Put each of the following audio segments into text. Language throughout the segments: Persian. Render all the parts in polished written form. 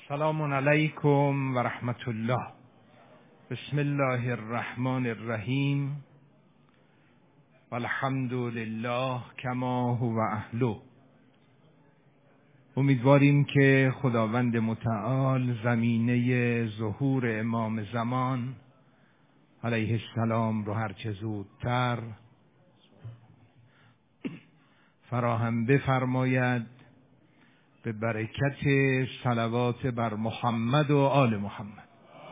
سلام علیکم و رحمت الله. بسم الله الرحمن الرحیم و الحمد لله کما هو اهله. امیدواریم که خداوند متعال زمینه ظهور امام زمان علیه السلام رو هرچه زودتر فراهم بفرماید به برکت صلوات بر محمد و آل محمد.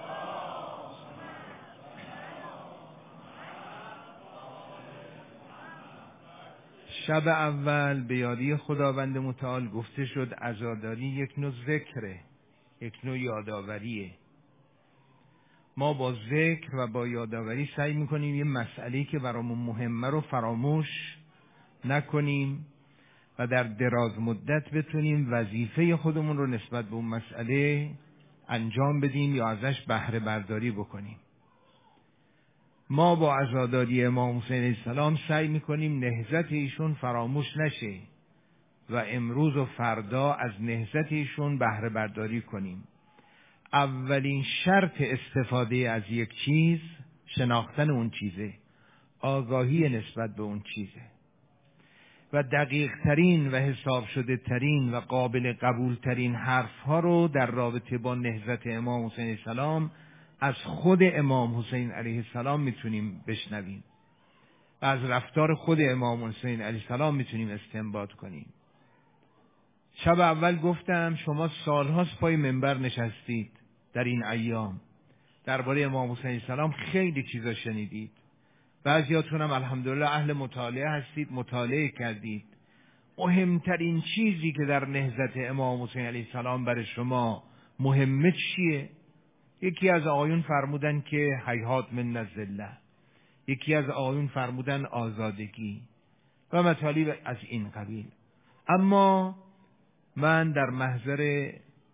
شب اول به یادی خداوند متعال گفته شد عزاداری یک نوع ذکره، یک نوع یادآوریه. ما با ذکر و با یادآوری سعی میکنیم یه مسئله‌ای که برامون مهمه رو فراموش نکنیم و در دراز مدت بتونیم وظیفه خودمون رو نسبت به اون مسئله انجام بدیم یا ازش بهره برداری بکنیم. ما با عزاداری امام حسین علیه السلام سعی میکنیم نهضت ایشون فراموش نشه و امروز و فردا از نهضت ایشون بهره برداری کنیم. اولین شرط استفاده از یک چیز شناختن اون چیزه، آگاهی نسبت به اون چیزه و دقیق ترین و حساب شده ترین و قابل قبول ترین حرف ها رو در رابطه با نهضت امام حسین علیه السلام از خود امام حسین علیه السلام میتونیم بشنویم و از رفتار خود امام حسین علیه السلام میتونیم استنباط کنیم. شب اول گفتم شما سالهاست پای منبر نشستید، در این ایام درباره امام حسین علیه السلام خیلی چیزا شنیدید. بعضیاتون هم الحمدلله اهل مطالعه هستید، مطالعه کردید. مهمترین چیزی که در نهضت امام حسین علیه السلام برای شما مهمه چیه؟ یکی از آقایون فرمودن که هیهات من الذله، یکی از آقایون فرمودن آزادگی و مطالب از این قبیل. اما من در محضر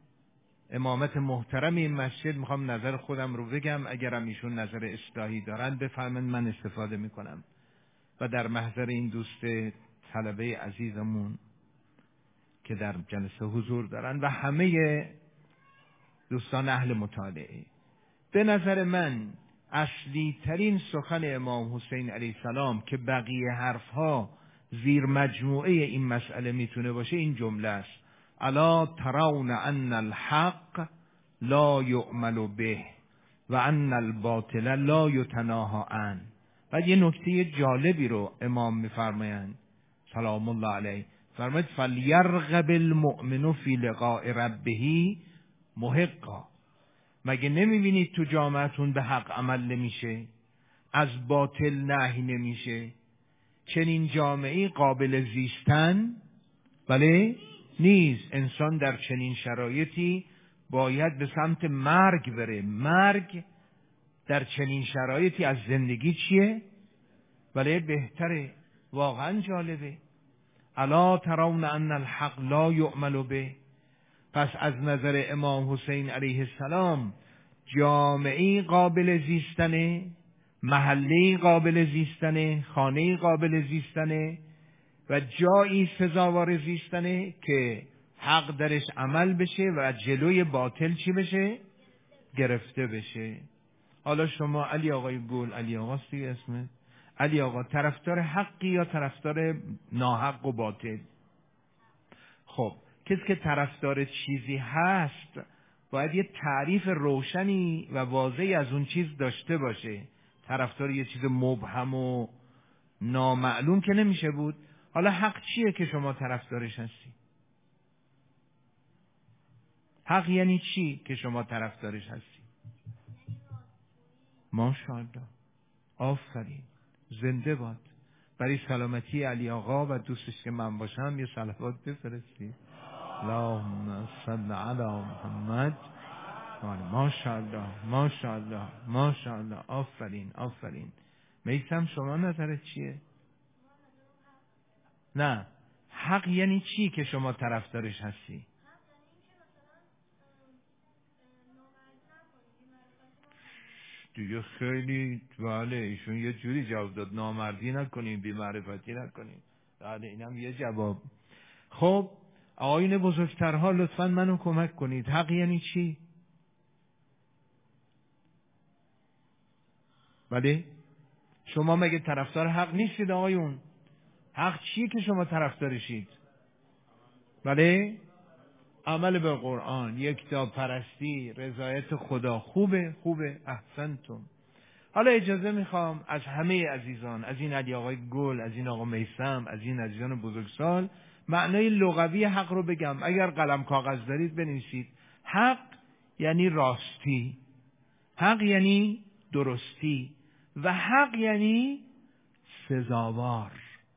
امامت محترم این مسجد میخوام نظر خودم رو بگم، اگرم ایشون نظر اصلاحی دارن بفرمایید، من استفاده میکنم. و در محضر این دوست طلبه عزیزمون که در جلسه حضور دارن و همه دوستان اهل مطالعه، به نظر من اصلی ترین سخن امام حسین علیه السلام که بقیه حرفها زیر مجموعه این مسئله میتونه باشه این جمله است: الا ترون ان الحق لا یعمل به و ان الباطل لا یتناهی عنه. و یه نکته جالبی رو امام میفرمایند سلام الله علیه، فرماید فلیرغب المؤمن فی لقاء ربه محقا. مگه نمیبینید تو جامعتون به حق عمل نمیشه، از باطل نهی نمیشه؟ چنین جامعه‌ای قابل زیستن بله نیست. انسان در چنین شرایطی باید به سمت مرگ بره. مرگ در چنین شرایطی از زندگی چیه؟ بله بهتره. واقعا جالبه. الا ترون ان الحق لا یعمل به. پس از نظر امام حسین علیه السلام جامعه‌ای قابل زیستنه، محله‌ای قابل زیستنه، خانه‌ای قابل زیستنه و جایی سزاوار زیستنه که حق درش عمل بشه و جلوی باطل چی بشه؟ گرفته بشه. حالا شما علی آقای گل، علی آقا سی اسمه، علی آقا طرفدار حقی یا طرفدار ناحق و باطل؟ خب کسی که طرفدار چیزی هست باید یه تعریف روشنی و واضحی از اون چیز داشته باشه. طرفدار یه چیز مبهم و نامعلوم که نمیشه بود. حالا حق چیه که شما طرفدارش هستی؟ حق یعنی چی که شما طرفدارش هستی؟ ماشاءالله، آفرین، زنده باد. برای سلامتی علی آقا و دوستش که من باشم یه صلوات بفرستی. اللهم صل علی محمد. ماشاءالله ماشاءالله ماشاءالله، آفرین آفرین. میثم شما نظرت چیه؟ نه، حق یعنی چی که شما طرفدارش هستی؟ دیگه خیلی بله ایشون یه جوری جواب داد، نامردی نکنیم، بی‌معرفتی نکنیم. بله اینم یه جواب. خب آقایون بزرگترها لطفاً منو کمک کنید. حق یعنی چی؟ بله؟ شما مگه طرفدار حق نیستید آقایون؟ حق چیه که شما طرفدارشید؟ بله؟ عمل به قرآن، یکتاپرستی، رضایت خدا. خوبه، احسنتم. حالا اجازه میخوام از همه عزیزان، از این علی آقای گل، از این آقا میثم، از این عزیزان بزرگسال، معنای لغوی حق رو بگم. اگر قلم کاغذ دارید بنویسید. حق یعنی راستی، حق یعنی درستی، و حق یعنی سزاوار.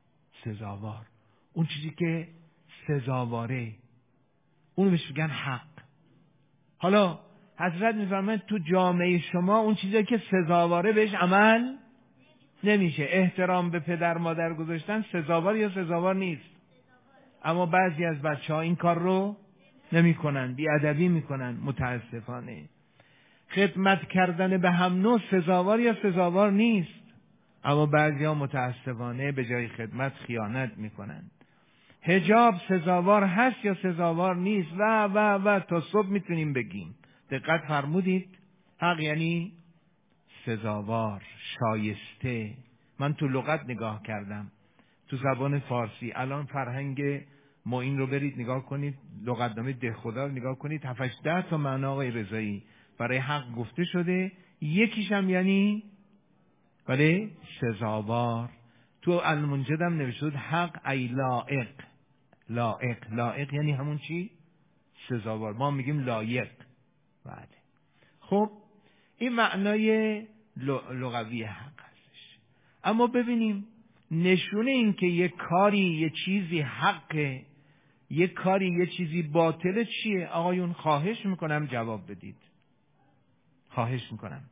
اون چیزی که سزاواره، اونو بهش میگن حق. حالا حضرت میفرماید تو جامعه شما اون چیزی که سزاواره بهش عمل نمیشه. احترام به پدر مادر گذاشتن سزاوار یا سزاوار نیست؟ اما بعضی از بچه‌ها این کار رو نمی‌کنن، بی‌ادبی میکنن متاسفانه. خدمت کردن به هم نوع سزاوار یا سزاوار نیست، اما بعضی‌ها متاسفانه به جای خدمت خیانت میکنن. حجاب سزاوار هست یا سزاوار نیست؟ و تا صبح میتونیم بگیم. دقت فرمودید؟ حق یعنی سزاوار، شایسته. من تو لغت نگاه کردم، تو زبان فارسی. الان فرهنگ معین رو برید نگاه کنید، لغتنامه دهخدا رو نگاه کنید، 7-10 تا معنا آقای رضایی برای حق گفته شده. یکیش هم یعنی بله سزاوار. تو المنجد هم نوشته بود حق ای لائق. لائق یعنی همون چی؟ سزاوار. ما میگیم لایق. بله. خب این معنای لغوی حق هستش. اما ببینیم نشونه این که یک کاری یه چیزی حقه، یک کاری یه چیزی باطله چیه؟ آقایون خواهش میکنم جواب بدید. خواهش میکنم.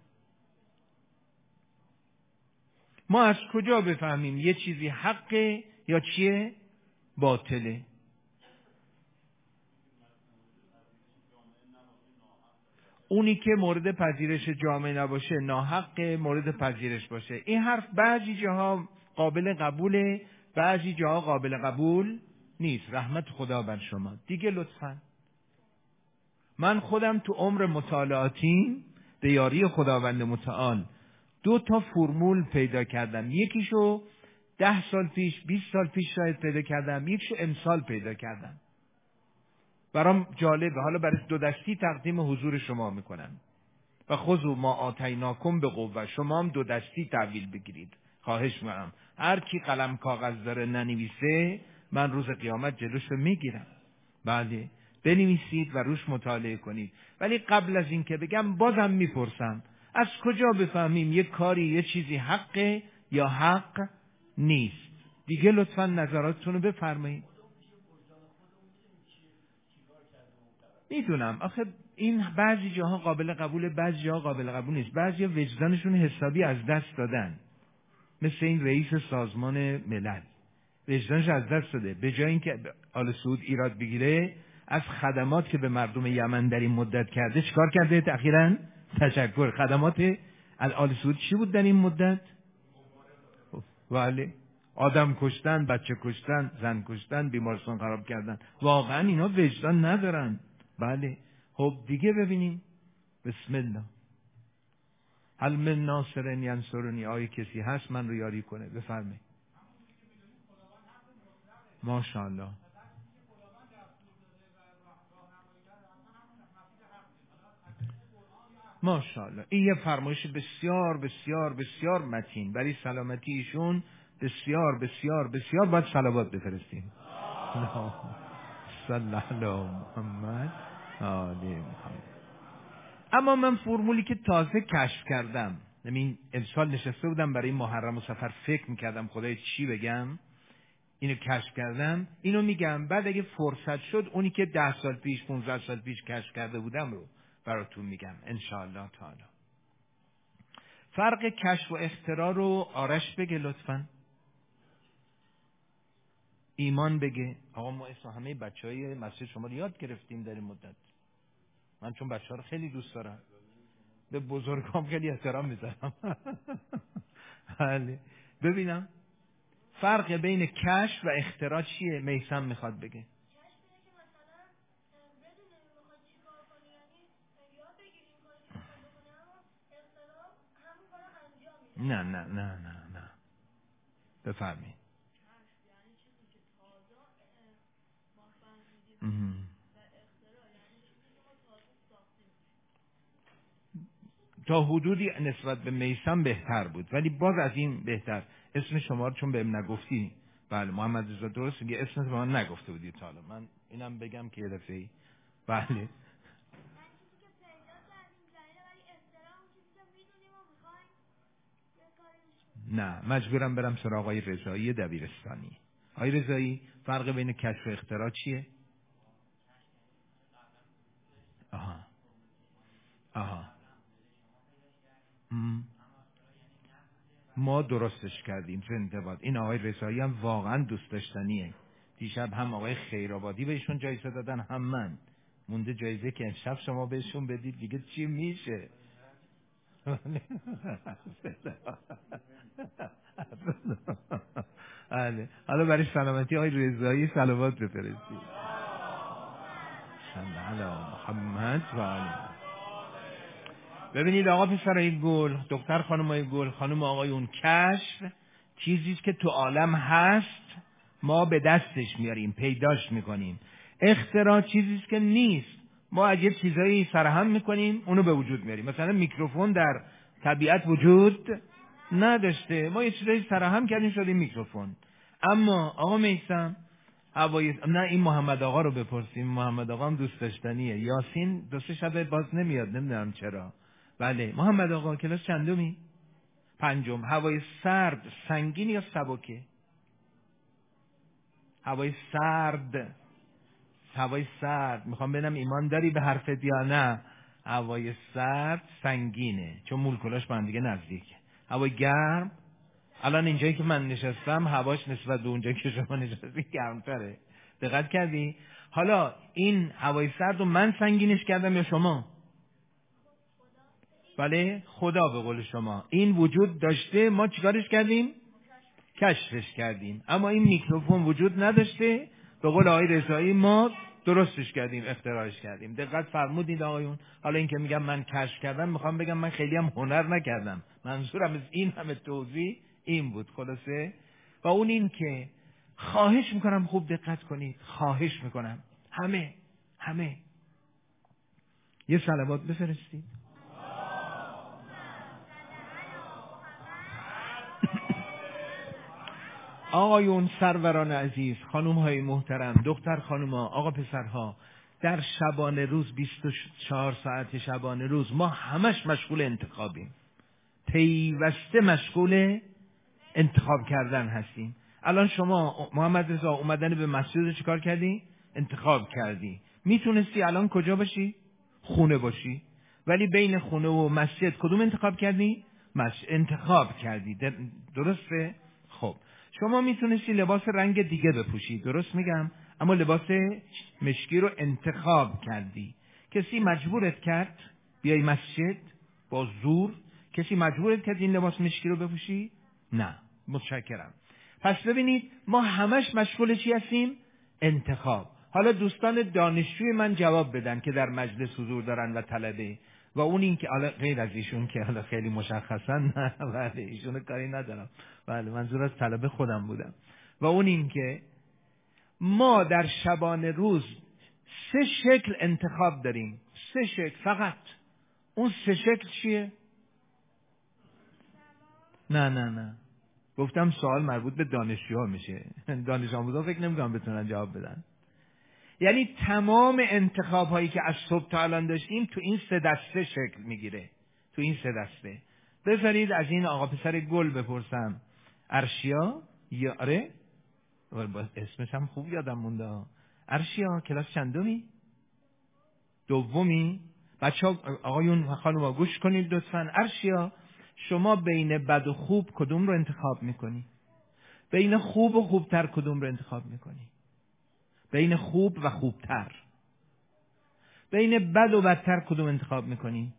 ما از کجا بفهمیم یه چیزی حقه یا چیه؟ باطله. اونی که مورد پذیرش جامعه نباشه ناحق، مورد پذیرش باشه. این حرف بعضی جاها قابل قبوله، بعضی جاها قابل قبول نیست. رحمت خدا بر شما. دیگه لطفاً من خودم تو عمر مطالعاتیم به یاری خداوند متعال 2 فرمول پیدا کردم. یکیشو 10 سال پیش، 20 سال پیش شاید پیدا کردم، یکیشو امسال پیدا کردم. برام جالبه. حالا برای 2 دستی تقدیم حضور شما میکنم. و خذوا ما آتیناکم به قوه. شما هم 2 دستی تحویل بگیرید. خواهش میکنم. هر کی قلم کاغذ داره ننویسه، من روز قیامت جلوشو میگیرم. بله، بنویسید و روش مطالعه کنید. ولی قبل از این که بگم بازم میپرسم از کجا بفهمیم یک کاری یه چیزی حقه یا حق نیست؟ دیگه لطفاً نظراتتون رو بفرمایید. میدونم آخه این بعضی جاها قابل قبوله، بعضی جاها قابل قبول نیست. بعضی وجدانشون حسابی از دست دادن، مثل این رئیس سازمان ملل وجدانش از دست داده. به جای اینکه آل سعود ایراد بگیره از خدمات که به مردم یمن در این مدت کرده چیکار کرده؟ اخیراً تشکر. خدمات آل سعود چی بود در این مدت؟ بله، آدم کشتن، بچه کشتن، زن کشتن، بیمارستان خراب کردن. واقعا اینا وجدان ندارن. بله. خب دیگه ببینیم. بسم الله. هل من ناصر ینصرنی. آیا کسی هست من رو یاری کنه؟ بفرمایید. ماشاءالله. ماشاءالله. این یه فرمایش بسیار بسیار بسیار متین برای سلامتی ایشون. بسیار بسیار بسیار باید صلوات بفرستیم. صلی الله محمد آل محمد. اما من فرمولی که تازه کشف کردم، یعنی امسال نشسته بودم برای محرم و سفر فکر میکردم خدای چی بگم، اینو کشف کردم، اینو میگم. بعد اگه فرصت شد اونی که 10 سال پیش 15 سال پیش کشف کرده بودم رو براتون میگم انشاءالله تعالی. فرق کشف و اختراع رو آرش بگه لطفاً. ایمان بگه. آقا ما اصلا همه بچهای مسجد شما رو یاد گرفتیم در این مدت. من چون بچه‌ها رو خیلی دوست دارم، به بزرگام خیلی احترام میذارم. بله. ببینم فرق بین کشف و اختراع چیه؟ میثم میخواد بگه. نه بفرمایید. تا حدودی نسبت به میثم بهتر بود، ولی باز از این بهتر. اسم شما رو چون بهم نگفتی، بله محمد رضا درست میگه، اسمت به من نگفته بودی تا حالا، من اینم بگم که یه دفعه بله. نه مجبورم برم سراغ آقای رضایی دبیرستانی. آقای رضایی فرق بین کشف و اختراع چیه؟ آها ما درستش کردیم زنده باد. این آقای رضایی هم واقعا دوست داشتنیه. دیشب هم آقای خیرآبادی بهشون جایزه دادن، هم من. مونده جایزه که امشب شما بهشون بدید دیگه چی میشه. بله حالا برای سلامتی آقای رضایی صلوات بفرستید. صلی علی محمد و آله. ببینید آقا پسرای گل، دختر خانمای گل، خانم آقایون، کشف چیزیست که تو عالم هست، ما به دستش میاریم، پیداش میکنیم. اختراع چیزیست که نیست، ما اگه چیزایی سرهم میکنیم اونو به وجود میاریم. مثلا میکروفون در طبیعت وجود نداشته، ما یه چیزایی سرهم کردیم شده میکروفون. اما آقا میثم نه این محمد آقا رو بپرسیم، محمد آقا هم دوست داشتنیه. یاسین دو سه شب باز نمیاد، نمیدونم چرا. بله محمد آقا کلاس چندمی؟ پنجم. هوای سرد سنگین یا سبکه؟ هوای سرد میخوام ببینم ایمان داری به حرفت یا نه. هوای سرد سنگینه چون مولکولاش با هم دیگه نزدیکه. هوای گرم، الان اینجایی که من نشستم هواش نسبت به اونجایی که شما نشستی گرمتره. دقت کردی؟ حالا این هوای سرد رو من سنگینش کردم یا شما؟ بله خدا به قول شما. این وجود داشته، ما چیکارش کردیم؟ کشفش کردیم. اما این میکروفون وجود نداشته، به قول آقای رضایی ما درستش کردیم، اختراعش کردیم. دقت فرمودید آقایون. حالا این که میگم من کشف کردم، میخوام بگم من خیلی هم هنر نکردم. منظورم از این همه توضیح این بود خلاصه. و اون این که خواهش میکنم خوب دقت کنید، خواهش میکنم همه یه صلوات بفرستید. آقایون سروران عزیز، خانوم های محترم، دختر خانوما، آقا پسرها، در شبانه روز 24 ساعت شبانه روز ما همش مشغول انتخابیم، پیوسته مشغول انتخاب کردن هستیم. الان شما محمد رضا اومدن به مسجد رو چیکار کردی؟ انتخاب کردی. میتونستی الان کجا باشی؟ خونه باشی، ولی بین خونه و مسجد کدوم انتخاب کردی؟ مسجد انتخاب کردی. درسته؟ خب شما میتونستی لباس رنگ دیگه بپوشی، درست میگم، اما لباس مشکی رو انتخاب کردی. کسی مجبورت کرد بیای مسجد با زور؟ کسی مجبورت کرد این لباس مشکی رو بپوشی؟ نه. متشکرم. پس ببینید ما همش مشغول چی هستیم؟ انتخاب. حالا دوستان دانشجوی من جواب بدن که در مجلس حضور دارن و طلبه، و اون این که حالا غیر از ایشون که حالا خیلی مشخصا نه بله ایشون کاری ندارم، بله منظور از طلبه خودم بودم. و اون این که ما در شبانه روز 3 شکل انتخاب داریم، 3 شکل فقط. اون 3 شکل چیه؟ نه گفتم سوال مربوط به دانشجوها میشه، دانش آموزا فکر نمی‌کنم بتونن جواب بدن. یعنی تمام انتخاب هایی که از صبح تا الان داشتیم تو این 3 دسته شکل میگیره، تو این 3 دسته. بذارید از این آقا پسر گل بپرسم. ارشیا یا آره اسمش هم خوب یادم مونده. ارشیا کلاس چندمی؟ دومی؟ بچه‌ها آقایون و خانوما گوش کنید لطفاً. ارشیا شما بین بد و خوب کدوم رو انتخاب میکنی؟ بین خوب و خوبتر کدوم رو انتخاب میکنی؟ بین خوب و خوبتر. بین بد و بدتر کدوم انتخاب میکنی؟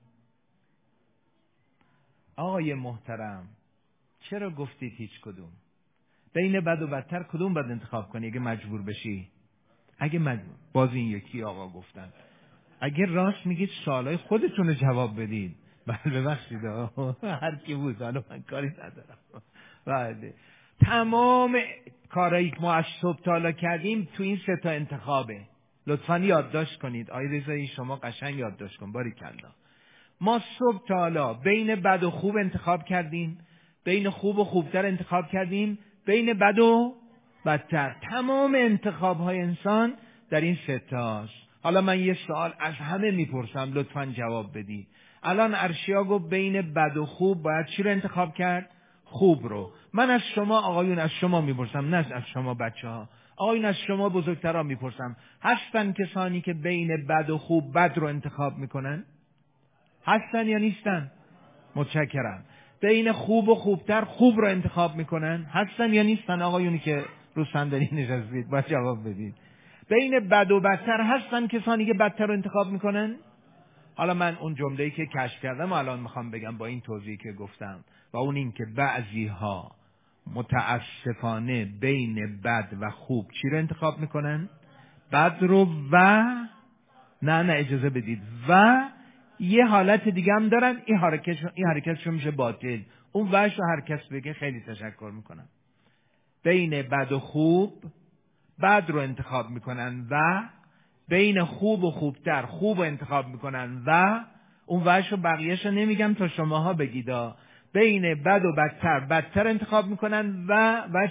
آقای محترم چرا گفتید هیچ کدوم؟ بین بد و بدتر کدوم باید انتخاب کنی اگه مجبور بشی؟ اگه باز این یکی آقا گفتن. اگه راست میگید سوالای خودتون رو جواب بدید. بله ببخشید هر کی بود، حالا من کاری ندارم. بله تمام کارایی که ما از صبح تا حالا کردیم تو این 3 تا انتخابه. لطفاً یادداشت کنید. آقای رضایی شما قشنگ یادداشت کن. باریکلا. ما صبح تا حالا بین بد و خوب انتخاب کردیم، بین خوب و خوبتر انتخاب کردیم، بین بد و بدتر. تمام انتخاب‌های انسان در این 3 تاست. حالا من یه سوال از همه میپرسم، لطفاً جواب بدید. الان ارشیا گفت بین بد و خوب باید چی رو انتخاب کرد؟ خوب رو. من از شما آقایون، از شما میپرسم، نه از شما بچه‌ها، آقایون از شما بزرگترا میپرسم، هستن کسانی که بین بد و خوب بد رو انتخاب میکنن؟ هستن یا نیستن؟ متشکرم. بین خوب و خوبتر خوب رو انتخاب میکنن؟ هستن یا نیستن آقایونی که رو صندلی نشستید؟ باید جواب بدید. بین بد و بدتر هستن کسانی که بدتر رو انتخاب میکنن؟ حالا من اون جمله‌ای که کشف کردم الان میخوام بگم با این توضیحی که گفتم، و اون این که بعضی‌ها متاسفانه بین بد و خوب چی رو انتخاب میکنن؟ بد رو. و نه اجازه بدید، و یه حالت دیگه هم دارن، این حرکتشون میشه باطل. اون وش رو هر کس بگه خیلی تشکر میکنم. بین بد و خوب بد رو انتخاب میکنن، و بین خوب و خوبتر خوب رو انتخاب میکنن، و اون وش رو بقیهش رو نمیگم تا شماها بگیدا. بین بد و بدتر بدتر انتخاب میکنن، و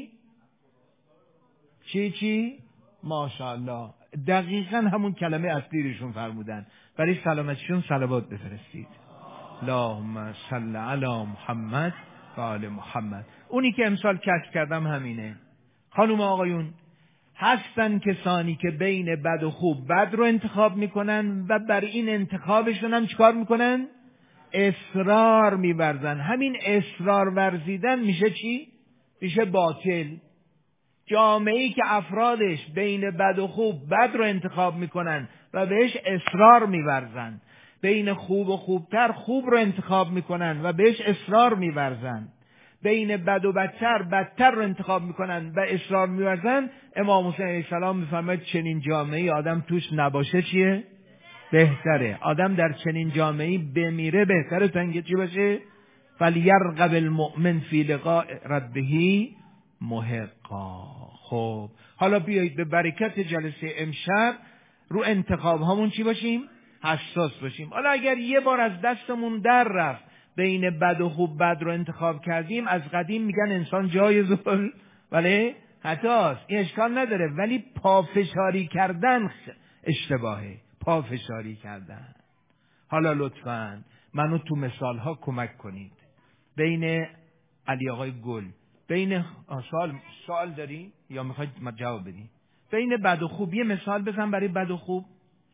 چی؟ ماشاءالله دقیقاً همون کلمه اصلیشون فرمودن. برای سلامتیشون صلوات بفرستید. اللهم صل علی محمد و آل محمد. اونی که امسال کشف کردم همینه. خانم آقایون، هستن کسانی که بین بد و خوب بد رو انتخاب میکنن و بر این انتخابشون هم چیکار میکنن؟ اصرار می‌ورزن. همین اصرار ورزیدن میشه چی؟ میشه باطل. جامعه‌ای که افرادش بین بد و خوب بد رو انتخاب میکنن و بهش اصرار می‌ورزن، بین خوب و خوبتر خوب رو انتخاب میکنن و بهش اصرار می‌ورزن، بین بد و بدتر رو انتخاب میکنن و اصرار می‌ورزن، امام حسین علیه السلام می‌فرماید چنین جامعه‌ای آدم توش نباشه چیه؟ بهتره. آدم در چنین جامعه‌ای بمیره بهتره تا اینکه چی باشه؟ فلیرغب المؤمن فی لقاء ربه محقا. خب حالا بیایید به برکت جلسه امشب رو انتخاب هامون چی باشیم؟ حساس باشیم. حالا اگر یه بار از دستمون در رفت بین بد و خوب بد رو انتخاب کردیم، از قدیم میگن انسان جای زل ولی خطاست، این اشکال نداره، ولی پافشاری کردن اشتباهه. پافشاری کردن. حالا لطفاً منو تو مثال ها کمک کنید. بین علی آقای گل، بین سوال داری یا میخواید جواب بدی؟ بین بد و خوب یه مثال بزن برای بد و خوب.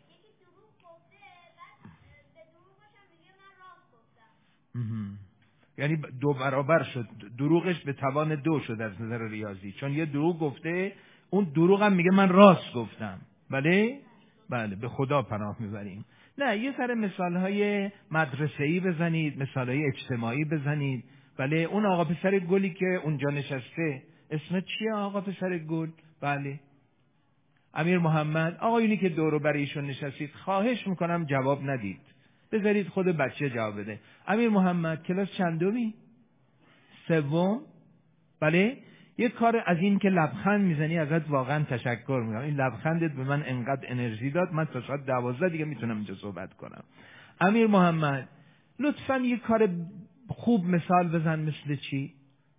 یعنی 2 برابر شد، دروغش به توان 2 شد از نظر ریاضی، چون یه دروغ گفته، اون دروغ هم میگه من راست گفتم. بله به خدا پناه میبریم. نه، یه سر مثالهای مدرسه‌ای بزنید، مثالهای اجتماعی بزنید. بله اون آقا پسر گلی که اونجا نشسته اسم چیه آقا پسر گل؟ بله امیر محمد. آقایونی که دور و بر ایشون نشستید خواهش میکنم جواب ندید، بذارید خود بچه جواب بده. امیر محمد کلاس چندمی؟ 3. بله یه کار از این که لبخند میزنی ازت واقعا تشکر میکنم. این لبخندت به من انقدر انرژی داد، من تا ساعت 12 دیگه میتونم اینجا صحبت کنم. امیر محمد لطفاً یه کار خوب مثال بزن. مثل چی؟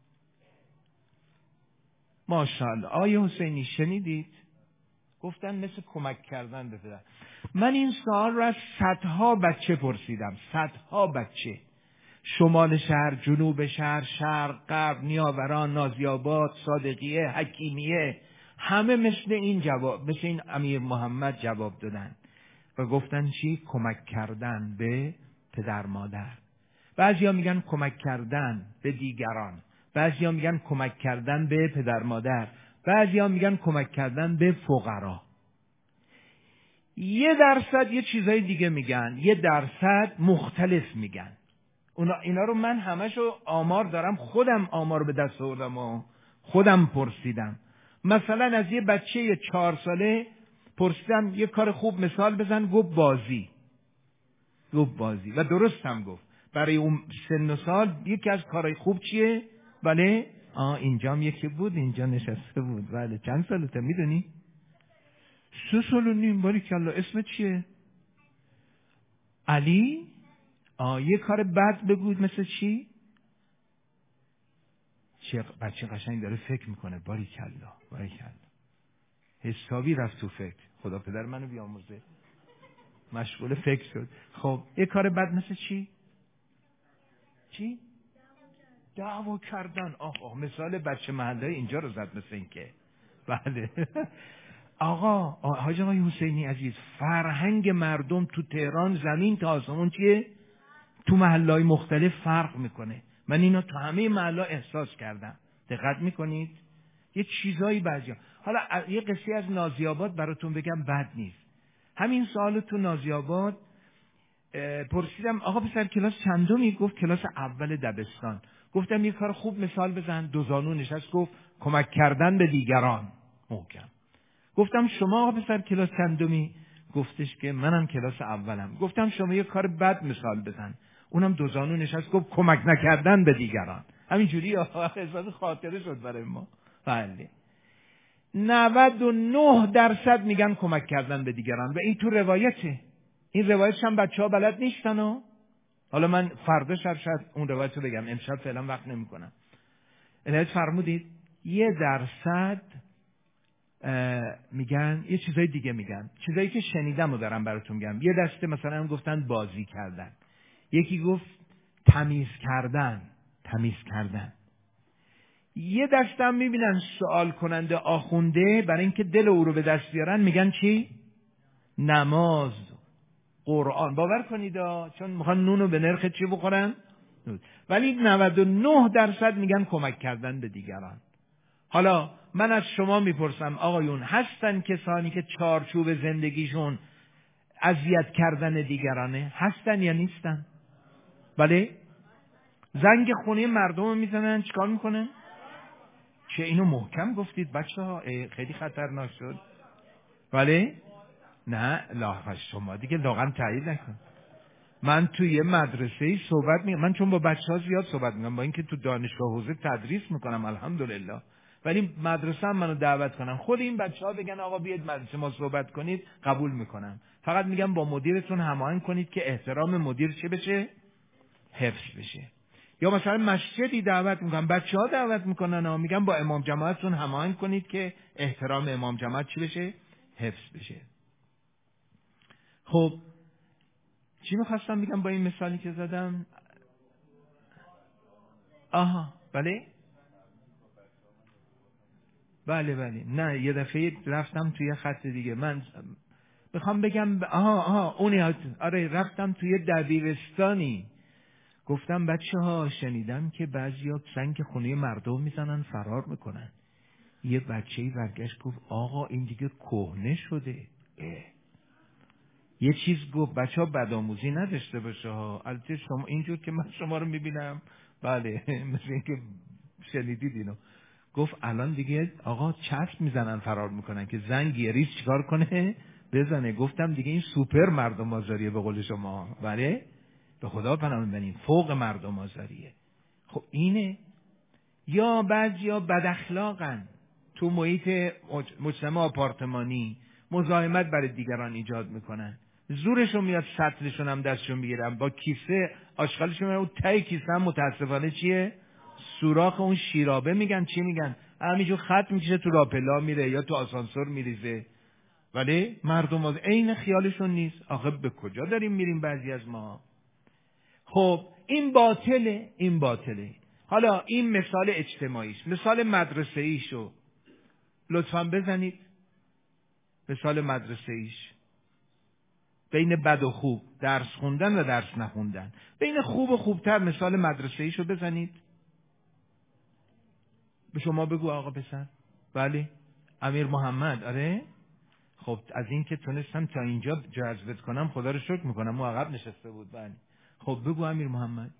ماشاءالله. آقای حسینی شنیدید؟ گفتن مثل کمک کردن به پدر. من این سوال را از صدها بچه پرسیدم، صدها بچه، شمال شهر، جنوب شهر، شرق، غرب، نیاوران، نازیاباد، صادقیه، حکیمیه، همه مثل این امیر محمد جواب دادن و گفتن چی؟ کمک کردن به پدر مادر. بعضیا میگن کمک کردن به دیگران، بعضیا میگن کمک کردن به پدر مادر، بعضیا میگن کمک کردن به فقرا. 1% یه چیزای دیگه میگن، 1% مختلف میگن. اینا رو من همشو آمار دارم، خودم آمار به دست آوردم و خودم پرسیدم. مثلا از یه بچه 4 ساله پرسیدم یه کار خوب مثال بزن، گفت بازی. گفت بازی. و درست هم گفت. برای اون سن و سال یکی از کارهای خوب چیه؟ بله؟ اینجا هم یکی بود، اینجا نشسته بود. بله. چند سالته میدونی؟ 3 سال و نیم. باریکلا. اسم چیه؟ علی؟ یه کار بد بگوید مثل چی؟ بچه قشنگ داره فکر میکنه. باریکلا. حسابی رفت تو فکر. خدا پدر منو بیامرزه. مشغول فکر شد. خب یه کار بد مثل چی؟ چی؟ دعوا کردن. مثال بچه محله اینجا رو زد مثل این که. بله. حاج آقای حسینی عزیز، فرهنگ مردم تو تهران زمین تا آسمون چیه؟ تو محله‌های مختلف فرق میکنه. من اینو تو همه محله‌ها احساس کردم. دقت میکنید؟ یه چیزایی بعضیا. حالا یه قصه از نازی‌آباد براتون بگم بد نیست. همین سال تو نازی‌آباد پرسیدم آقا پسر کلاس چندمی؟ گفت کلاس اول دبستان. گفتم یه کار خوب مثال بزن. 2 زانو نشست گفت کمک کردن به دیگران. محکم. گفتم شما آقا پسر کلاس چندمی؟ گفتش که منم کلاس اولم. گفتم شما یه کار بد مثال بزن. اونم 2 زانو نشست گفت کمک نکردن به دیگران. همینجوری حساب خاطره شد برای ما. بله. 99% میگن کمک کردن به دیگران و این تو روایته. این روایتش هم بچه‌ها بلد نیستن و حالا من فردا شاید اون روایت رو بگم. امشب فعلا وقت نمی‌کنم. الهیت فرمودید 1% میگن یه چیزای دیگه میگن. چیزایی که شنیدم رو دارم براتون میگم. یه دسته مثلا گفتن بازی کردن. یکی گفت تمیز کردن. یه دستم میبینن سوال کننده آخونده برای اینکه دل او رو به دست بیارن میگن چی؟ نماز، قرآن. باور کنید چون میخوان نونو به نرخ چی بخورن؟ ولی 99% میگن کمک کردن به دیگران. حالا من از شما میپرسم آقایون، هستن کسانی که چارچوب زندگیشون اذیت کردن دیگرانه؟ هستن یا نیستن؟ بله؟ زنگ خونه مردم میزنن چیکار میکنن؟ چه اینو محکم گفتید بچه ها، خیلی خطرناک شد. بله؟ نه شما دیگه لاغن تایید نکن. من توی مدرسه صحبت میگم. من چون با بچه ها زیاد صحبت میگم، با اینکه تو دانشگاه حوزه تدریس میکنم الحمدلله، ولی مدرسه هم منو دعوت کنن خود این بچه ها بگن آقا بیاید مدرسه ما صحبت کنید، قبول میکنم. فقط میگم با مدیرتون هماهنگ کنید که احترام مدیر چه بشه؟ حفظ بشه. یا مثلا مسجدی دعوت میکنن، بچه ها دعوت میکنن میگم با امام جماعتون هماهنگ کنید که احترام امام جماعت چی بشه؟ حفظ بشه. خب چی میخواستم بگم با این مثالی که زدم؟ بله نه یه دفعه رفتم توی خط دیگه. من میخوام بگم آره رفتم توی دبیرستانی، گفتم بچه ها شنیدم که بعضیا سنگ خونه مردم میزنن فرار میکنن. یه بچه‌ای برگشت گفت آقا این دیگه کهنه شده. یه چیز گفت بچه ها بدآموزی نداشته باشه ها. البته شما اینجور که من شما رو میبینم بله مثل این که شنیدید اینو. گفت الان دیگه آقا چسب میزنن فرار میکنن که زنگ یه ریز چیکار کنه بزنه. گفتم دیگه این سوپر مردم آزاریه به قول شما. بله به خدا پناه ببرین، فوق مردم آزاریه. خب اینه. یا بعضیا بد اخلاقن، تو محیط مجتمع آپارتمانی مزاحمت برای دیگران ایجاد میکنن، زورشون میاد سطلشون هم دستشون بگیرن، با کیسه آشغالشون میاد اون ته کیسه هم متاسفانه چیه؟ سوراخ اون شیرابه میگن چی میگن؟ همینجور خط میکشه تو راپلا میره یا تو آسانسور میریزه. ولی مردم عین خیالشون نیست. آخه به کجا داریم میریم بعضی از ما؟ خب این باطله. حالا این مثال اجتماعیش. مثال مدرسه‌ایشو لطفاً بزنید. مثال مدرسه‌ایش بین بد و خوب، درس خوندن و درس نخوندن، بین خوب و خوبتر مثال مدرسه‌ایشو بزنید. به شما بگو آقا پسر. بله امیر محمد. آره خب از این که تونستم تا اینجا جذبت کنم خدا رو شکر میکنم. او عقب نشسته بود. بله خب بگو امیر محمد.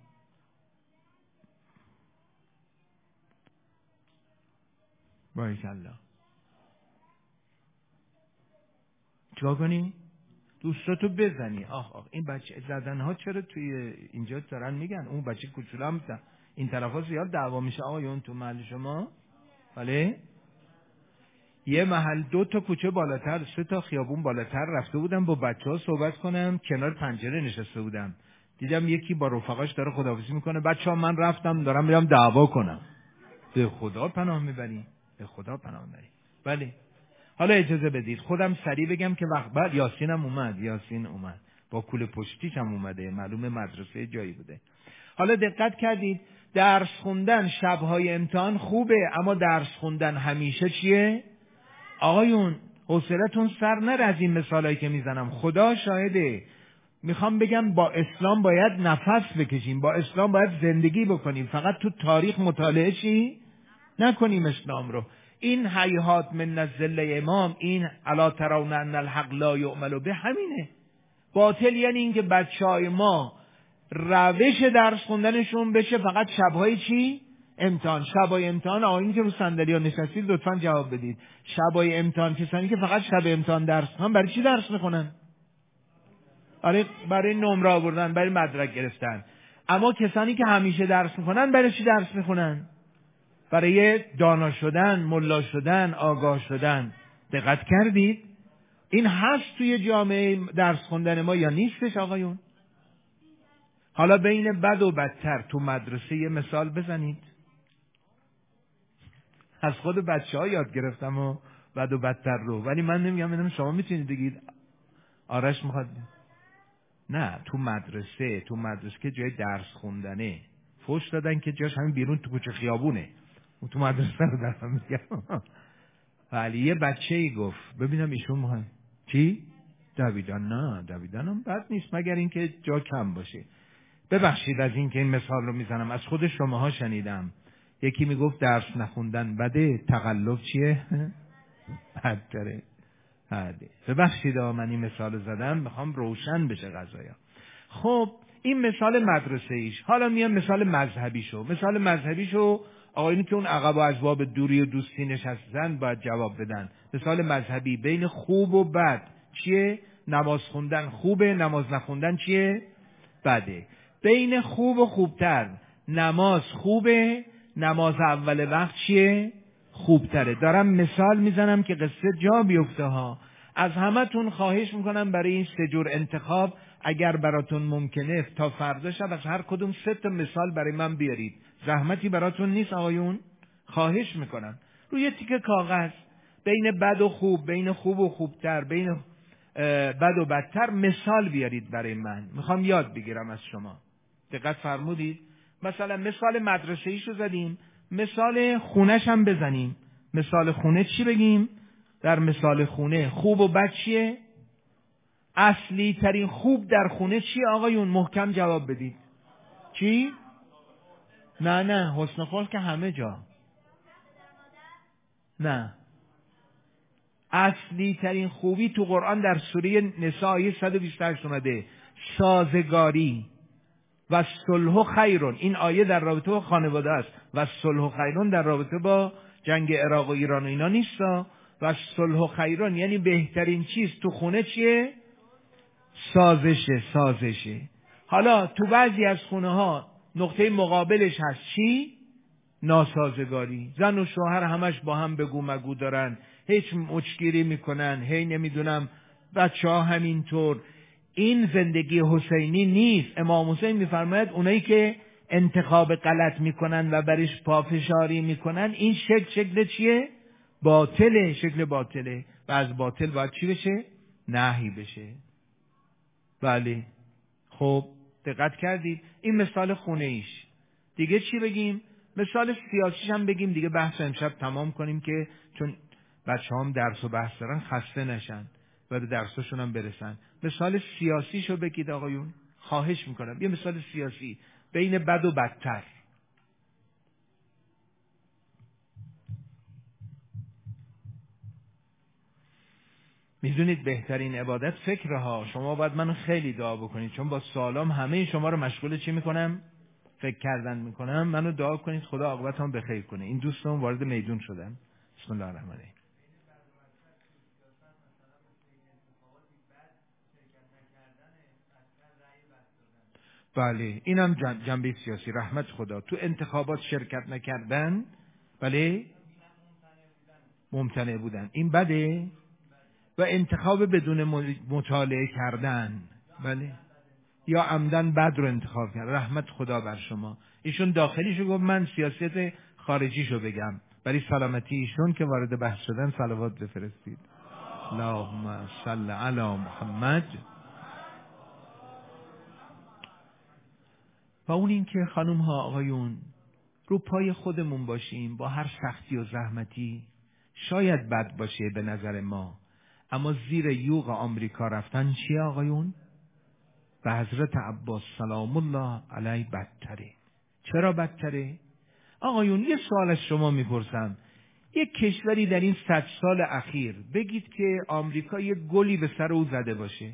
بارک الله. چیکار کنی؟ دوستاتو بزنی. این بچه زدنها چرا توی اینجا دارن میگن اون بچه کوچولو هم میزن، این طرفا زیاد دعوا میشه آقایون تو محل شما. بله یه محل 2 تا کوچه بالاتر 3 تا خیابون بالاتر رفته بودم با بچه‌ها صحبت کنم، کنار پنجره نشسته بودم، دیدم یکی با رفقاش داره خداحافظی میکنه. بچه‌ها من رفتم دارم میرم دعوا کنم. به خدا پناه میبری، به خدا پناه میبری. بله حالا اجازه بدید خودم سریع بگم که وقت بعد یاسینم اومد، یاسین اومد با کوله پشتیش هم اومده، معلومه مدرسه جایی بوده. حالا دقت کردید درس خوندن شبهای امتحان خوبه، اما درس خوندن همیشه چیه؟ آقایون حوصلتون سر نره از این مثالایی که میزنم، خدا شاهده. میخوام بگم با اسلام باید نفس بکشیم، با اسلام باید زندگی بکنیم، فقط تو تاریخ مطالعه چی نکنیم اسلام رو. این هیهات من الذل امام، این الا ترون ان الحق لا یعمل به، همینه. باطل یعنی اینکه بچهای ما روش درس خوندنشون بشه فقط شبهای چی؟ امتحان. شبای امتحان آقایونی که رو صندلی ها نشستید لطفاً جواب بدید. شبای امتحان کسانی که فقط شب امتحان درس خوندن برای چی درس میخونن؟ برای نمره آوردن، برای مدرک گرفتن. اما کسانی که همیشه درس میخونن برای چی درس میخونن؟ برای دانا شدن، ملا شدن، آگاه شدن. دقت کردید؟ این هست توی جامعه درس خوندن ما یا نیستش آقایون؟ حالا بین بد و بدتر تو مدرسه یه مثال بزنید. از خود بچه‌ها یاد گرفتم و بد و بدتر رو، ولی من نمیگم شما میتونید بگید. آرش میخواد. نه تو مدرسه که جای درس خوندنه، فوش دادن که جاش همین بیرون تو کوچه خیابونه، تو مدرسه رو دارم میگم. ولی یه بچه‌ای گفت ببینم ایشون میخواد چی؟ دویدن. نه دویدن هم بد نیست مگر اینکه جا کم باشه. ببخشید از این که این مثال رو میزنم، از خود شماها شنیدم. یکی میگفت درس نخوندن بده، تقلب چیه؟ بدتره. ببخشید من این مثال زدم، میخوام روشن بشه قضایا. خب این مثال مدرسه ایش. حالا میام مثال مذهبی شو. مثال مذهبی شو آقایونی که اون عقب و اسباب دوری و دوستی نشستن باید جواب بدن. مثال مذهبی بین خوب و بد چیه؟ نماز خوندن خوبه، نماز نخوندن چیه؟ بده. بین خوب و خوبتر نماز خوبه، نماز اول وقت چیه؟ خوبتره. دارم مثال میزنم که قصه جا بیفته ها. از همتون خواهش میکنم برای این 3 جور انتخاب اگر براتون ممکنه تا فردا شب از هر کدوم 3 تا مثال برای من بیارید. زحمتی براتون نیست آقایون؟ خواهش میکنم روی تیکه کاغذ بین بد و خوب، بین خوب و خوبتر، بین بد و بدتر مثال بیارید برای من. میخوام یاد بگیرم از شما. دقت فرمودید؟ مثلا مثال مدرسه ایشو زدیم، مثال خونش هم بزنیم. مثال خونه چی بگیم؟ در مثال خونه خوب و بد چیه؟ اصلی ترین خوب در خونه چیه آقایون؟ محکم جواب بدید. چی؟ نه حسن خلق که همه جا. نه، اصلی ترین خوبی تو قرآن در سوره نساء آیه 128 اومده، سازگاری. و صلح خیرون، این آیه در رابطه با خانواده است. و صلح خیرون در رابطه با جنگ عراق و ایران و اینا نیست. و صلح خیرون یعنی بهترین چیز تو خونه چیه؟ سازشه. حالا تو بعضی از خونه ها نقطه مقابلش هست چی؟ ناسازگاری. زن و شوهر همش با هم بگو مگو دارن، هیچ مچگیری میکنن، هی نمیدونم بچه ها همینطور. این زندگی حسینی نیست. امام حسین میفرماید اونایی که انتخاب غلط میکنن و برش پافشاری میکنن این شکل چیه؟ باطله، شکل باطله. و از باطل باید چی بشه؟ نهی بشه. بله خب دقت کردید؟ این مثال خونه ایش. دیگه چی بگیم؟ مثال سیاسیش هم بگیم دیگه، بحث امشب تمام کنیم که چون بچه هم درس و بحث دارن خسته نشن و به درسشون هم برسن. مثال سیاسیشو بگید آقایون، خواهش میکنم. یه مثال سیاسی بین بد و بدتر. میدونید بهترین عبادت فکرها. شما باید منو خیلی دعا بکنید، چون با سوالام همه شما رو مشغول چی میکنم؟ فکر کردن میکنم. منو دعا کنید خدا عاقبتم بخیر کنه. این دوستان وارد میدون شدن. بسم الله الرحمن الرحیم. بله اینم جنبه سیاسی. رحمت خدا تو انتخابات شرکت نکردن، بله ممتنع بودن، این بده. و انتخاب بدون مطالعه کردن، بله، یا عمدن بد رو انتخاب کرد. رحمت خدا بر شما. ایشون داخلیشو گفت، من سیاست خارجیشو بگم. برای سلامتی ایشون که وارد بحث شدن صلوات بفرستید. اللهم صل علی محمد. و اون این که خانم ها آقایون رو پای خودمون باشیم با هر سختی و زحمتی. شاید بد باشه به نظر ما، اما زیر یوغ آمریکا رفتن چیه آقایون؟ به حضرت عباس سلام الله علیه بدتره. چرا بدتره؟ آقایون یه سوال از شما میپرسم، یک کشوری در این 100 سال اخیر بگید که آمریکا یه گلی به سر او زده باشه.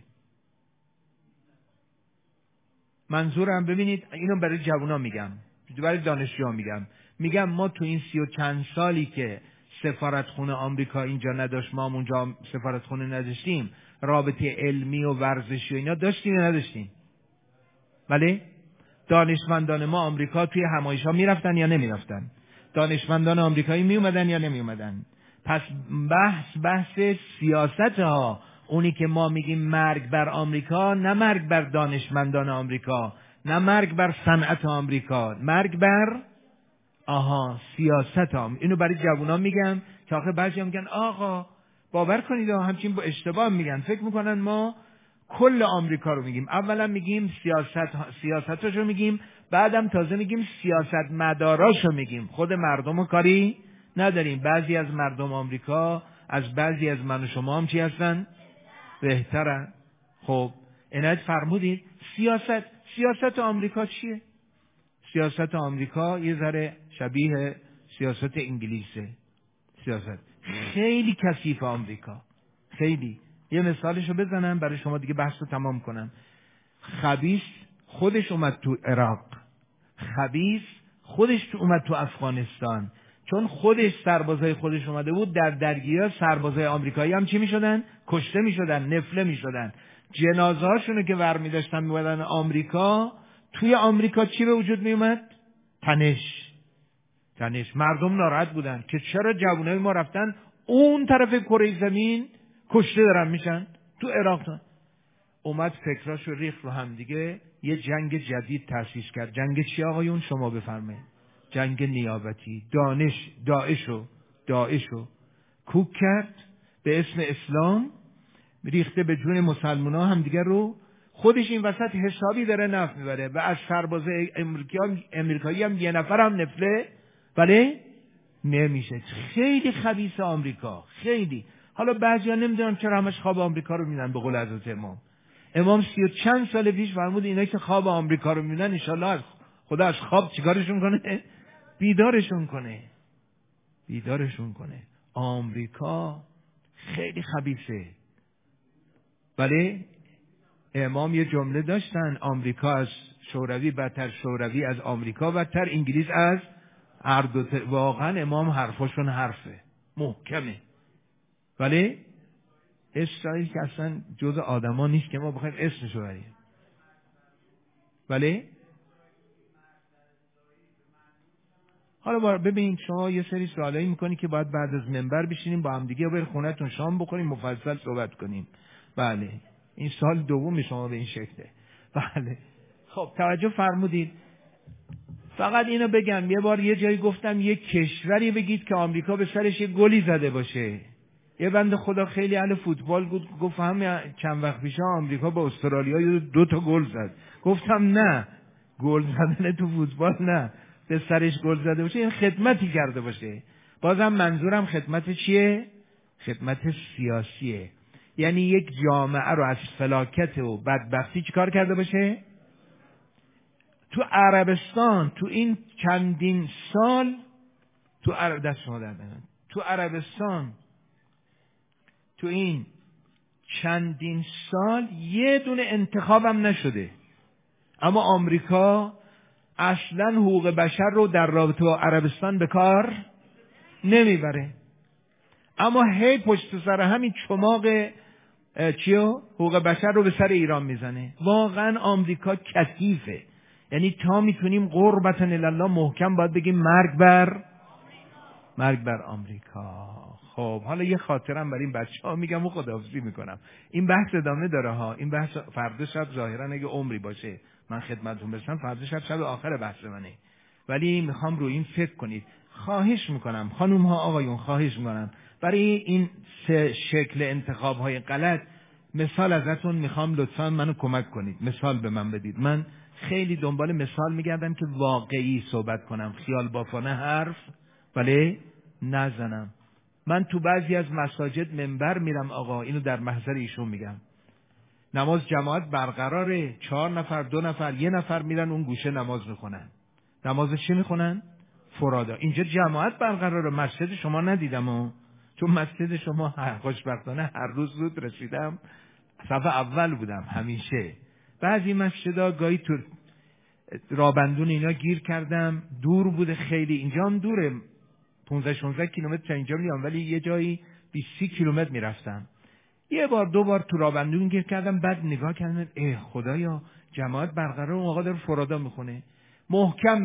منظورم ببینید، اینو برای جوونا میگم، برای دانشجوها میگم ما تو این 30 و چند سالی که سفارتخونه آمریکا اینجا نداشت، ما اونجا سفارتخونه نداشتیم، رابطه علمی و ورزشی و اینا داشتیم یا نداشتیم؟ بله؟ دانشمندان ما آمریکا توی همایش‌ها میرفتن یا نمیرفتن؟ دانشمندان آمریکایی میومدن یا نمیومدن؟ پس بحث سیاست ها، اونی که ما میگیم مرگ بر آمریکا، نه مرگ بر دانشمندان آمریکا، نه مرگ بر صنعت آمریکا، مرگ بر سیاست ها. اینو برای جوونا میگم که آخه بعضی میگن آقا باور کنید همچین با اشتباه میگن، فکر میکنن ما کل آمریکا رو میگیم. اولا میگیم سیاستاشو میگیم، بعدم تازه میگیم سیاست مداراشو میگیم، خود مردم رو کاری نداریم. بعضی از مردم آمریکا از بعضی از من و شما هم چی هستن؟ بهترن. خب عنایت فرمودید سیاست آمریکا چیه؟ سیاست آمریکا یه ذره شبیه سیاست انگلیسه. سیاست خیلی کثیف آمریکا، خیلی. یه مثالشو بزنم برای شما دیگه بحث رو تمام کنم. خبیث خودش اومد تو عراق، خبیث خودش اومد تو افغانستان، چون خودش سربازای خودش اومده بود در درگیری سربازای آمریکایی هم چی میشدن؟ کشته میشدن، نفله میشدن. جنازه هاشونو که ور میداشتن میبردن آمریکا، توی آمریکا چی به وجود میومد؟ تنش. مردم ناراحت بودن که چرا جوانای ما رفتن اون طرف کره زمین کشته دارن میشن. تو عراق اومد فکراشو ریخت رو هم دیگه، یه جنگ جدید تأسیس کرد. جنگ چی آقایون؟ شما بفرمایید. جنگ نیابتی. داعشو کوک کرد به اسم اسلام، ریخته به جون مسلمان‌ها هم دیگه رو. خودش این وسط حسابی داره نفت میبره و از سربازای امریکایی هم یه نفر هم نفله بله نمیشه. خیلی خبیث آمریکا، خیلی. حالا بعضیا نمیدونن چرا همش خواب آمریکا رو میبینن. به قول حضرت امام 30 و چند سال پیش فرمود اینا که خواب آمریکا رو میبینن ان شاءالله خدا از خواب چیکارشون کنه؟ بیدارشون کنه. آمریکا خیلی خبیثه. بله امام یه جمله داشتن، آمریکا از شوروی بدتر، شوروی از آمریکا بدتر، انگلیس از هر دو. واقعا امام حرفاشون حرفه محکمه. ولی اسرائیل که اصلا جز آدما نیست که ما بخوایم اسمشو بریم. ولی حالا ببینید شما یه سری سوالایی میکنی که باید بعد از منبر بشینیم با هم دیگه بریم خونه‌تون شام بخوریم مفصل صحبت کنیم. بله این سال دوم شما به این شکله. بله خب توجه فرمودید. فقط اینو بگم، یه بار یه جایی گفتم یه کشوری بگید که آمریکا به سرش یه گلی زده باشه. یه بنده خدا خیلی اهل فوتبال بود، گفت همین چند وقت پیش آمریکا با استرالیا 2 تا گل زد. گفتم نه، گل زدن تو فوتبال نه، به سرش گل زده باشه این خدمتی کرده باشه. بازم منظورم خدمت چیه؟ خدمت سیاسیه. یعنی یک جامعه رو از فلاکت و بدبختی چیکار کرده باشه؟ تو عربستان تو این چندین سال تو عربستان تو این چندین سال یه دونه انتخابم نشده، اما آمریکا اصلا حقوق بشر رو در رابطه با عربستان به کار نمیبره. اما هی پشت سر همین چماق حقوق بشر رو به سر ایران میزنه. واقعا آمریکا کثیفه. یعنی تا میتونیم قربتا الله محکم باید بگیم مرگ بر آمریکا. خب حالا یه خاطرم برای این بچه‌ها میگم و خداحافظی میکنم. این بحث ادامه داره ها. این بحث فردا شب ظاهرا اگه عمری باشه من خدمتتون برسم، فردا شب آخر بحث منه، ولی میخوام روی این فکر کنید. خواهش میکنم خانوم ها آقایون، خواهش میکنم برای این سه شکل انتخاب های غلط مثال ازتون میخوام، لطفا منو کمک کنید، مثال به من بدید. من خیلی دنبال مثال میگردم که واقعی صحبت کنم، خیال بافانه حرف ولی نزنم. من تو بعضی از مساجد منبر میرم آقا، اینو در محضر ایشون میگم، نماز جماعت برقراره، 4 نفر 2 نفر 1 نفر میرن اون گوشه نماز میخونن. نماز چی میخونن؟ فرادا. اینجا جماعت برقراره، مسجد شما ندیدم چون مسجد شما خوشبختانه هر روز زود رسیدم، صف اول بودم همیشه. بعضی مسجدها گاهی تو رابندون اینا گیر کردم، دور بوده خیلی، اینجا هم دوره 15-16 کیلومتر تا اینجا میام، ولی یه جایی 20 کیلومتر میرفتم. یه بار 2 بار تو رابندون گیر کردم، بعد نگاه کردم خدایا جماعت برقرار، اون آقا داره فرادا میخونه. محکم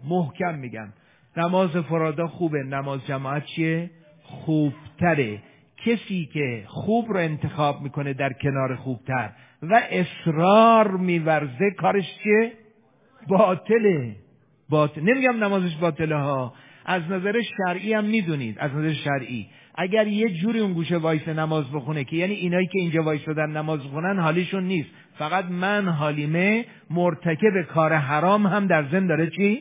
میگم نماز فرادا خوبه، نماز جماعت چیه؟ خوبتره. کسی که خوب رو انتخاب میکنه در کنار خوبتر و اصرار میورزه، کارش چیه؟ باطله. نمیگم نمازش باطله ها، از نظر شرعی هم میدونید، از نظر شرعی اگر یه جوری اون گوشه وایس نماز بخونه که یعنی اینایی که اینجا وایسادن نماز بخونن حالیشون نیست، فقط من حالیمه، مرتکب کار حرام هم در ضمن داره چی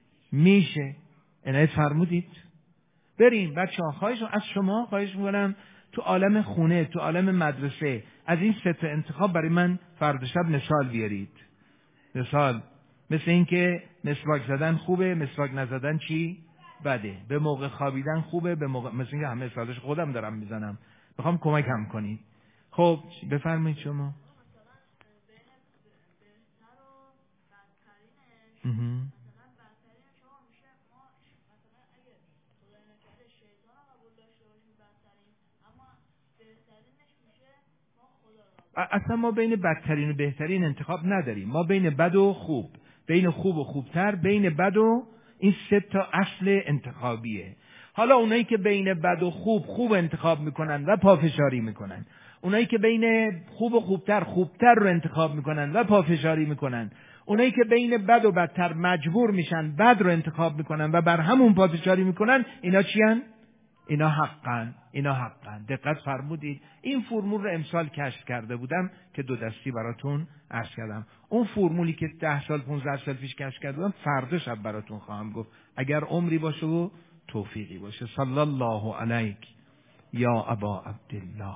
میشه. عنایت فرمودید. بریم بچه‌ها، از شما خواهش میکنم تو عالم خونه، تو عالم مدرسه، از این 3 تا انتخاب برای من فردا شب مثال بیارید. مثال مثل این که مسواک زدن خوبه، مسواک نزدن چی؟ بده. به موقع خوابیدن خوبه، به موقع، مثل این که همه مثالش خودم دارم میزنم، میخوام کمکم کنید. خب بفرمایید شما. اصلا ما بین بدترین و بهترین انتخاب نداریم، ما بین بد و خوب، بین خوب و خوبتر، بین بد و این 3 تا اصل انتخابیه. حالا اونایی که بین بد و خوب انتخاب میکنن و پافشاری میکنن، اونایی که بین خوب و خوبتر رو انتخاب میکنن و پافشاری میکنن، اونایی که بین بد و بدتر مجبور میشن بد رو انتخاب میکنن و بر همون پافشاری میکنن، اینا چیان؟ اینا حقن. دقت فرمودید. این فرمول رو امسال کشف کرده بودم که 2 دستی براتون عرض کردم. اون فرمولی که 10 سال 15 سال پیش کشف کرده بودم فردا شب براتون خواهم گفت، اگر عمری باشه و توفیقی باشه. صلی الله علیک یا ابا عبدالله،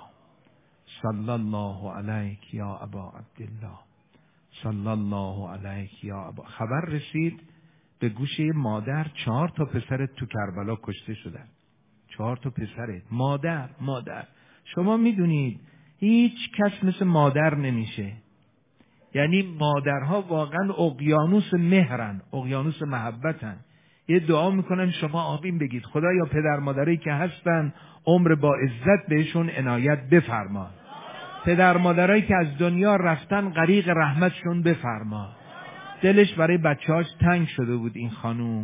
صلی الله علیک یا ابا عبدالله، صلی الله علیک یا ابا. خبر رسید به گوش مادر 4 تا پسرت تو کربلا کشته شدن. 4 تا پسرت. مادر. شما میدونید هیچ کس مثل مادر نمیشه. یعنی مادرها واقعا اقیانوس مهرن، اقیانوس محبتن. یه دعا میکنن شما آمین بگید، خدایا پدر مادری که هستن عمر با عزت بهشون عنایت بفرما، پدر مادرایی که از دنیا رفتن غریق رحمتشون بفرما. دلش برای بچه‌هاش تنگ شده بود. این خانوم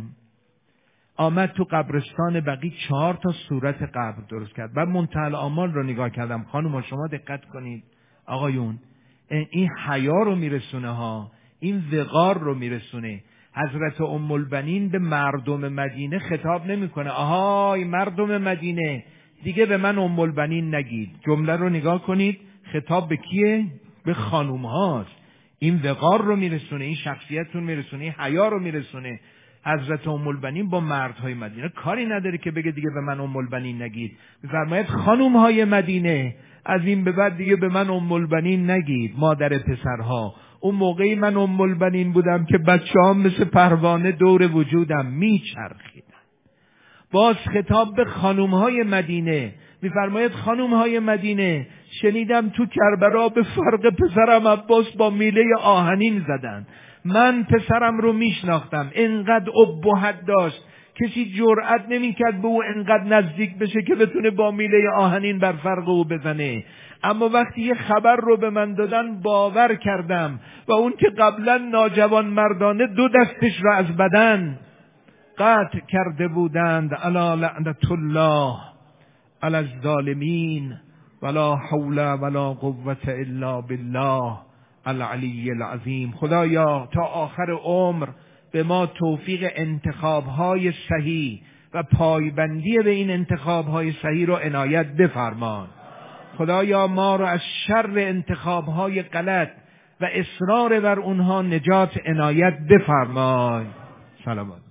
آمد تو قبرستان بقیع 4 تا صورت قبر درست کرد. بعد منتهی الآمال رو نگاه کردم. خانوما شما دقت کنید، آقایون این حیا رو میرسونه ها، این وقار رو میرسونه. حضرت ام البنین به مردم مدینه خطاب نمیکنه آهای مردم مدینه دیگه به من ام البنین نگید. جمله رو نگاه کنید، خطاب به کیه؟ به خانوم هاست. این وقار رو میرسونه، این شخصیت رو میرسونه، این حیا رو میرسونه. حضرت ام البنین با مردهای مدینه کاری نداره که بگه دیگه به من ام البنین نگید. میفرماید خانوم های مدینه از این به بعد دیگه به من ام البنین نگید، مادر پسرها. اون موقعی من ام البنین بودم که بچه‌هام مثل پروانه دور وجودم میچرخیدن. باز خطاب به خانوم های مدینه میفرماید خانوم های مدینه شنیدم تو کربلا به فرق پسرم عباس با میله آهنین زدن. من پسرم رو میشناختم، اینقدر ابهت داشت کسی جرأت نمیکرد به او انقدر نزدیک بشه که بتونه با میله آهنین بر فرق او بزنه. اما وقتی یه خبر رو به من دادن باور کردم و اون که قبلا ناجوان مردانه 2 دستش را از بدن قطع کرده بودند، الا لعنت الله علی الظالمین ولا حول ولا قوة الا بالله العلی العظیم. خدایا تا آخر عمر به ما توفیق انتخاب‌های صحیح و پایبندی به این انتخاب‌های صحیح رو عنایت بفرما. خدایا ما را از شر انتخاب‌های غلط و اصرار بر اونها نجات عنایت بفرمای. سلامات.